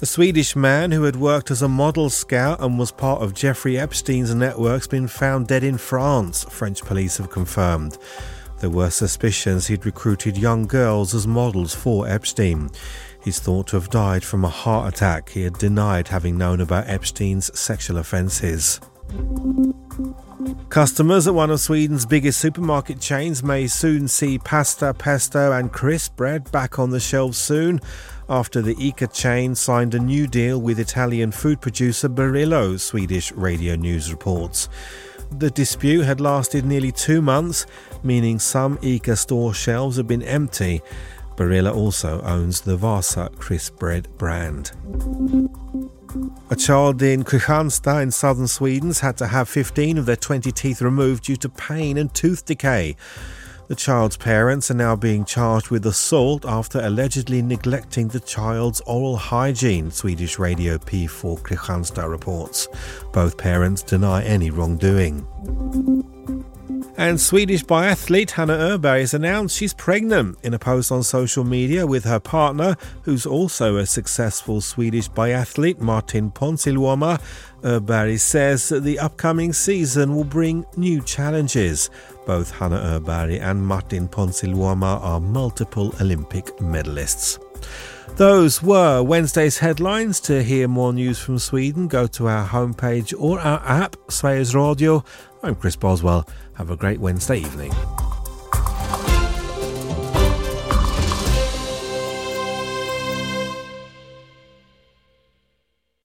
A Swedish man who had worked as a model scout and was part of Jeffrey Epstein's network has been found dead in France, French police have confirmed. There were suspicions he'd recruited young girls as models for Epstein. He's thought to have died from a heart attack. He had denied having known about Epstein's sexual offences. Customers at one of Sweden's biggest supermarket chains may soon see pasta, pesto and crisp bread back on the shelves soon, after the ICA chain signed a new deal with Italian food producer Barillo, Swedish radio news reports. The dispute had lasted nearly 2 months, meaning some ICA store shelves have been empty. Barilla also owns the Vasa crisp bread brand. A child in Kristianstad in southern Sweden had to have 15 of their 20 teeth removed due to pain and tooth decay. The child's parents are now being charged with assault after allegedly neglecting the child's oral hygiene, Swedish radio P4 Kristianstad reports. Both parents deny any wrongdoing. And Swedish biathlete Hanna Öberg has announced she's pregnant in a post on social media with her partner, who's also a successful Swedish biathlete, Martin Ponsiluoma. Öberg says that the upcoming season will bring new challenges. Both Hanna Öberg and Martin Ponsiluoma are multiple Olympic medalists. Those were Wednesday's headlines. To hear more news from Sweden, go to our homepage or our app, Sveriges Radio. I'm Chris Boswell. Have a great Wednesday evening.